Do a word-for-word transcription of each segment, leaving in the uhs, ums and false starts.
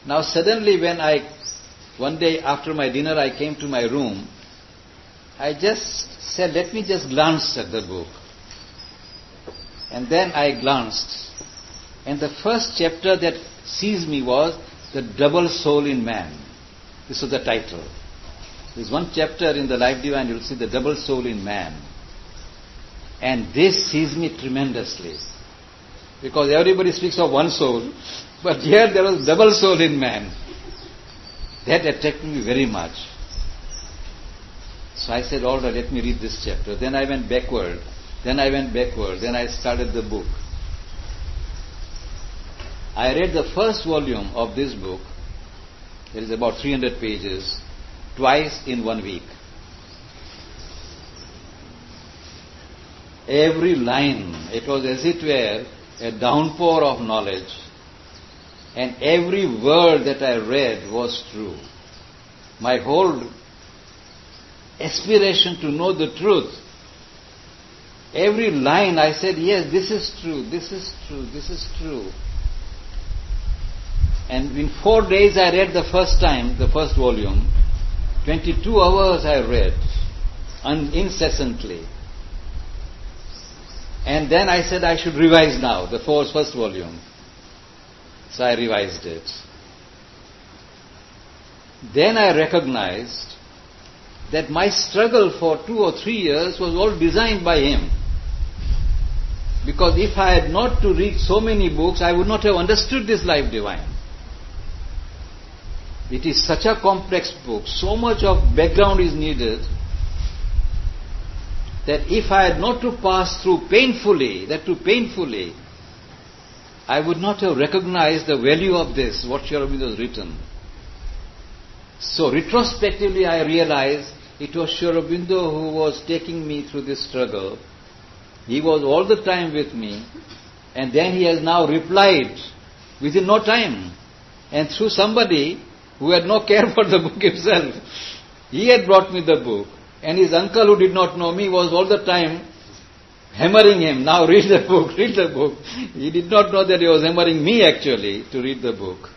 Now suddenly when I, one day after my dinner I came to my room, I just said, let me just glance at the book. And then I glanced. And the first chapter that seized me was The Double Soul in Man. This was the title. There's one chapter in the Life Divine, you'll see the double soul in man. And this seized me tremendously. Because everybody speaks of one soul, but here there was double soul in man. That attracted me very much. So I said, all right, let me read this chapter. Then I went backward. Then I went backward. Then I started the book. I read the first volume of this book. It is about three hundred pages. Twice in one week. Every line, it was as it were a downpour of knowledge, and every word that I read was true. My whole aspiration to know the truth, every line I said, yes, this is true, this is true, this is true. And in four days I read the first time, the first volume. twenty-two hours I read, un- incessantly. And then I said I should revise now, the first volume. So I revised it. Then I recognized that my struggle for two or three years was all designed by him. Because if I had not to read so many books, I would not have understood this Life Divine. It is such a complex book, so much of background is needed, that if I had not to pass through painfully, that too painfully, I would not have recognized the value of this, what Sri Aurobindo has written. So retrospectively I realized it was Sri Aurobindo who was taking me through this struggle. He was all the time with me, and then he has now replied within no time, and through somebody who had no care for the book himself. He had brought me the book, and his uncle who did not know me was all the time hammering him, now read the book, read the book. He did not know that he was hammering me actually to read the book.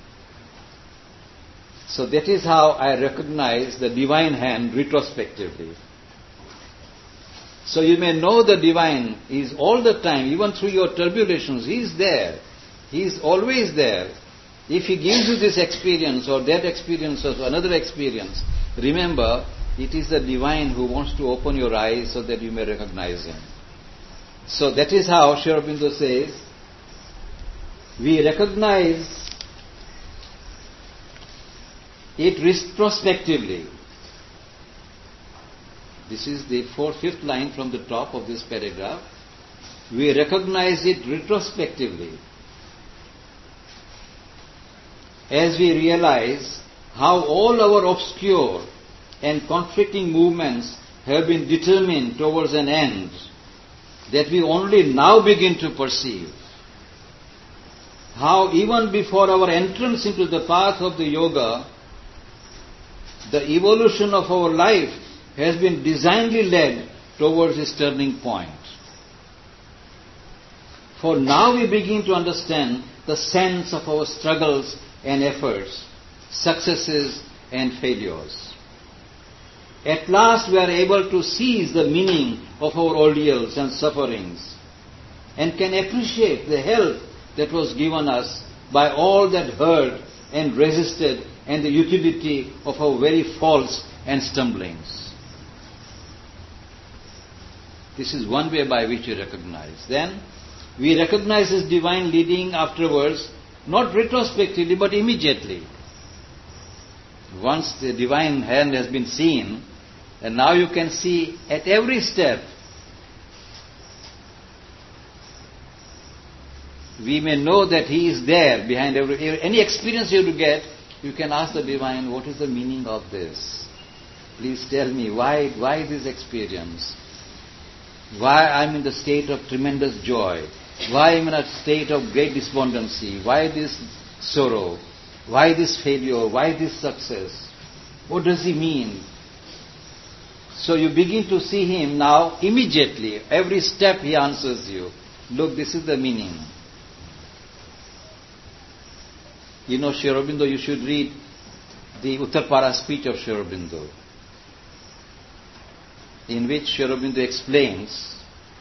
So that is how I recognize the divine hand retrospectively. So you may know the divine is all the time, even through your tribulations, he is there. He is always there. If he gives you this experience or that experience or another experience, remember, it is the divine who wants to open your eyes so that you may recognize him. So that is how Sri Aurobindo says, we recognize it retrospectively. This is the fourth, fifth line from the top of this paragraph. We recognize it retrospectively, as we realize how all our obscure and conflicting movements have been determined towards an end that we only now begin to perceive. How even before our entrance into the path of the yoga, the evolution of our life has been designedly led towards this turning point. For now we begin to understand the sense of our struggles and efforts, successes and failures. At last we are able to seize the meaning of our ordeals and sufferings and can appreciate the help that was given us by all that heard and resisted and the utility of our very faults and stumblings. This is one way by which we recognize. Then we recognize His divine leading afterwards, not retrospectively but immediately. Once the divine hand has been seen, and now you can see at every step, we may know that He is there behind every, any experience you get, you can ask the divine, what is the meaning of this? Please tell me, why, why this experience? Why I'm in the state of tremendous joy? Why I'm in a state of great despondency? Why this sorrow? Why this failure? Why this success? What does He mean? So you begin to see Him now immediately. Every step He answers you. Look, this is the meaning. You know, Sri Aurobindo, you should read the Uttarpara speech of Sri Aurobindo, in which Sri Aurobindo explains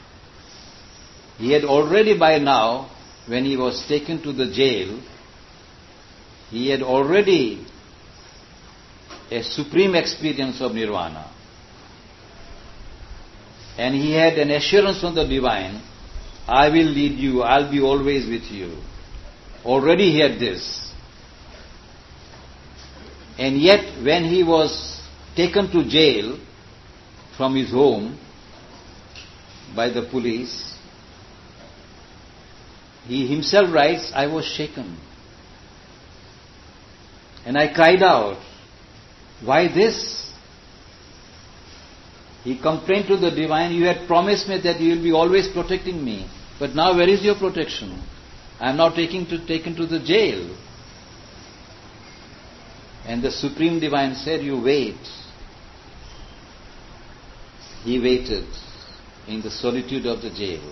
he had already by now, when he was taken to the jail, he had already a supreme experience of nirvana. And he had an assurance from the divine, I will lead you, I'll be always with you. Already he had this. And yet when he was taken to jail from his home by the police, he himself writes, I was shaken. And I cried out, why this? He complained to the divine, you had promised me that you will be always protecting me. But now where is your protection? I am now taken to, taken to the jail. And the Supreme Divine said, you wait. He waited in the solitude of the jail.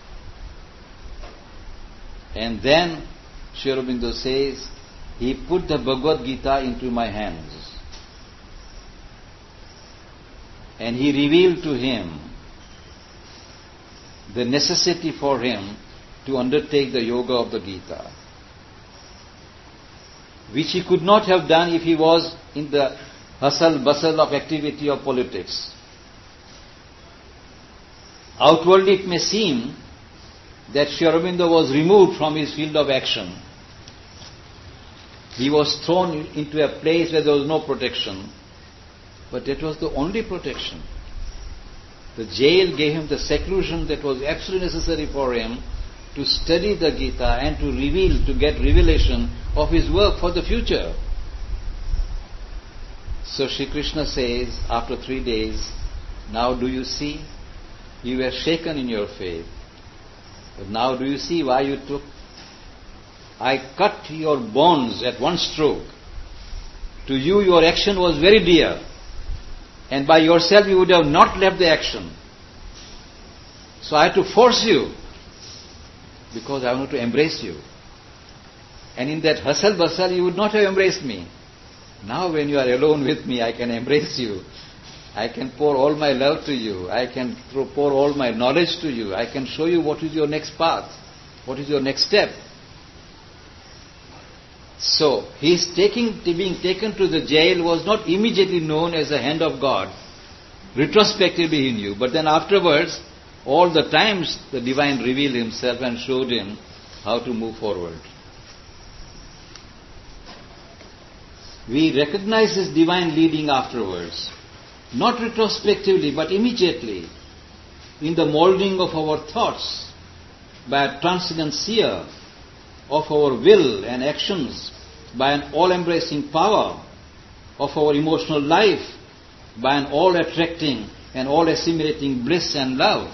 And then, Sri Aurobindo says, he put the Bhagavad Gita into my hands. And he revealed to him the necessity for him to undertake the yoga of the Gita, which he could not have done if he was in the hustle bustle of activity of politics. Outwardly it may seem that Sri Aurobindo was removed from his field of action. He was thrown into a place where there was no protection, but that was the only protection. The jail gave him the seclusion that was absolutely necessary for him to study the Gita and to reveal, to get revelation of his work for the future. So Shri Krishna says, after three days, now do you see? You were shaken in your faith. But now do you see why you took? I cut your bonds at one stroke. To you your action was very dear. And by yourself you would have not left the action. So I had to force you, because I wanted to embrace you. And in that hustle bustle you would not have embraced me. Now when you are alone with me, I can embrace you. I can pour all my love to you. I can pour all my knowledge to you. I can show you what is your next path, what is your next step. So, his taking, being taken to the jail was not immediately known as the hand of God. Retrospectively he knew, but then afterwards, all the times the divine revealed himself and showed him how to move forward. We recognize this divine leading afterwards, not retrospectively but immediately, in the molding of our thoughts by a transcendent seer, of our will and actions by an all-embracing power, of our emotional life by an all-attracting and all-assimilating bliss and love.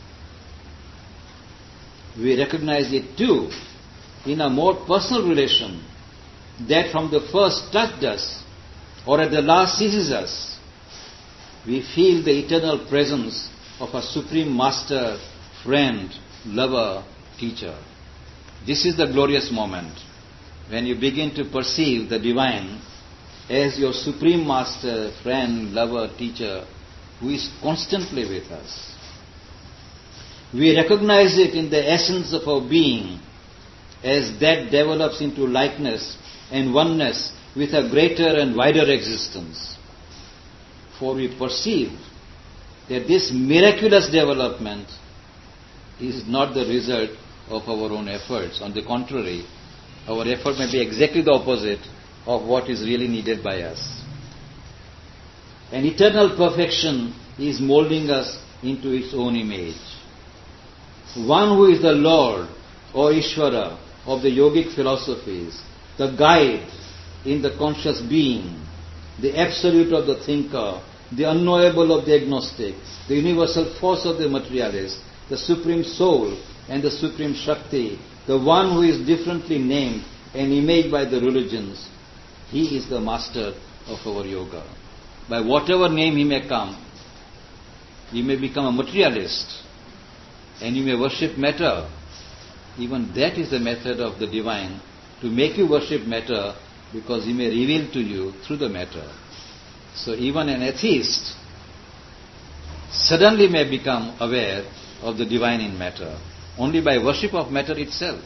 We recognize it too in a more personal relation that from the first touched us or at the last seizes us. We feel the eternal presence of a supreme master, friend, lover, teacher. This is the glorious moment when you begin to perceive the divine as your supreme master, friend, lover, teacher, who is constantly with us. We recognize it in the essence of our being as that develops into likeness and oneness with a greater and wider existence. For we perceive that this miraculous development is not the result of our own efforts. On the contrary, our effort may be exactly the opposite of what is really needed by us. An eternal perfection is molding us into its own image. One who is the Lord or Ishvara of the yogic philosophies, the guide in the conscious being, the absolute of the thinker, the unknowable of the agnostic, the universal force of the materialist, the supreme soul and the supreme Shakti, the one who is differently named and imaged by the religions, he is the master of our yoga. By whatever name he may come, you may become a materialist and you may worship matter. Even that is the method of the divine to make you worship matter because he may reveal to you through the matter. So even an atheist suddenly may become aware of the divine in matter, only by worship of matter itself.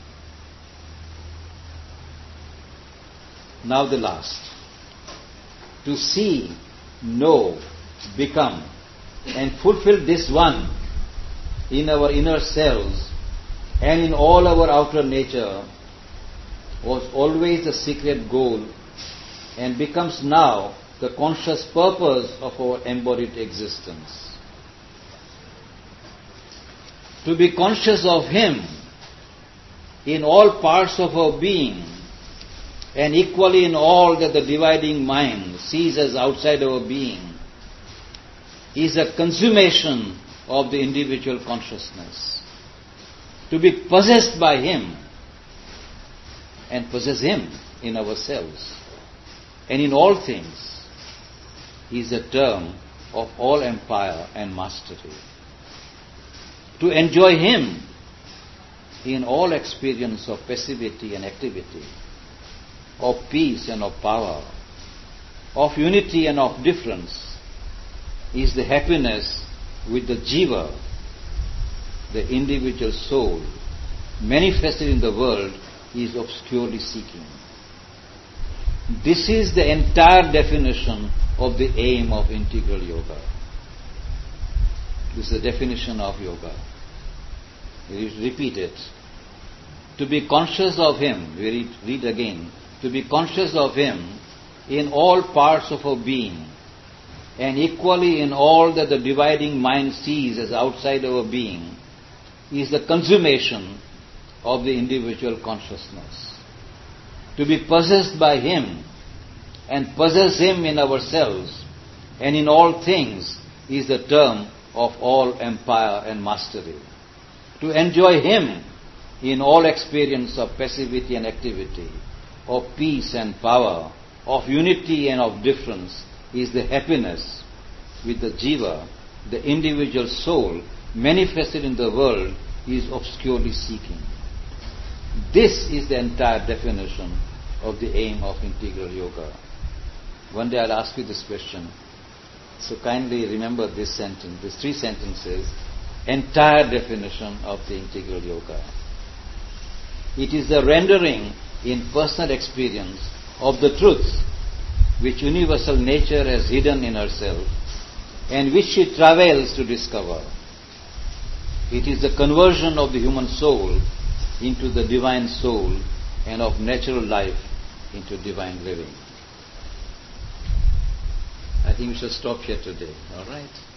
Now the last. To see, know, become, and fulfill this one in our inner selves and in all our outer nature was always the secret goal and becomes now the conscious purpose of our embodied existence. To be conscious of Him in all parts of our being and equally in all that the dividing mind sees as outside our being is a consummation of the individual consciousness. To be possessed by Him and possess Him in ourselves and in all things is a term of all empire and mastery. To enjoy Him in all experience of passivity and activity, of peace and of power, of unity and of difference, is the happiness with the jiva, the individual soul, manifested in the world, is obscurely seeking. This is the entire definition of the aim of integral yoga. This is the definition of yoga. We repeat it. To be conscious of Him, we read, read again, to be conscious of Him in all parts of our being and equally in all that the dividing mind sees as outside our being is the consummation of the individual consciousness. To be possessed by Him and possess Him in ourselves and in all things is the term of all empire and mastery. To enjoy Him in all experience of passivity and activity, of peace and power, of unity and of difference is the happiness with the jiva, the individual soul manifested in the world is obscurely seeking. This is the entire definition of the aim of integral yoga. One day I'll ask you this question. So kindly remember this sentence, these three sentences, entire definition of the integral yoga. It is the rendering in personal experience of the truth which universal nature has hidden in herself and which she travails to discover. It is the conversion of the human soul into the divine soul and of natural life into divine living. I think we shall stop here today. All right?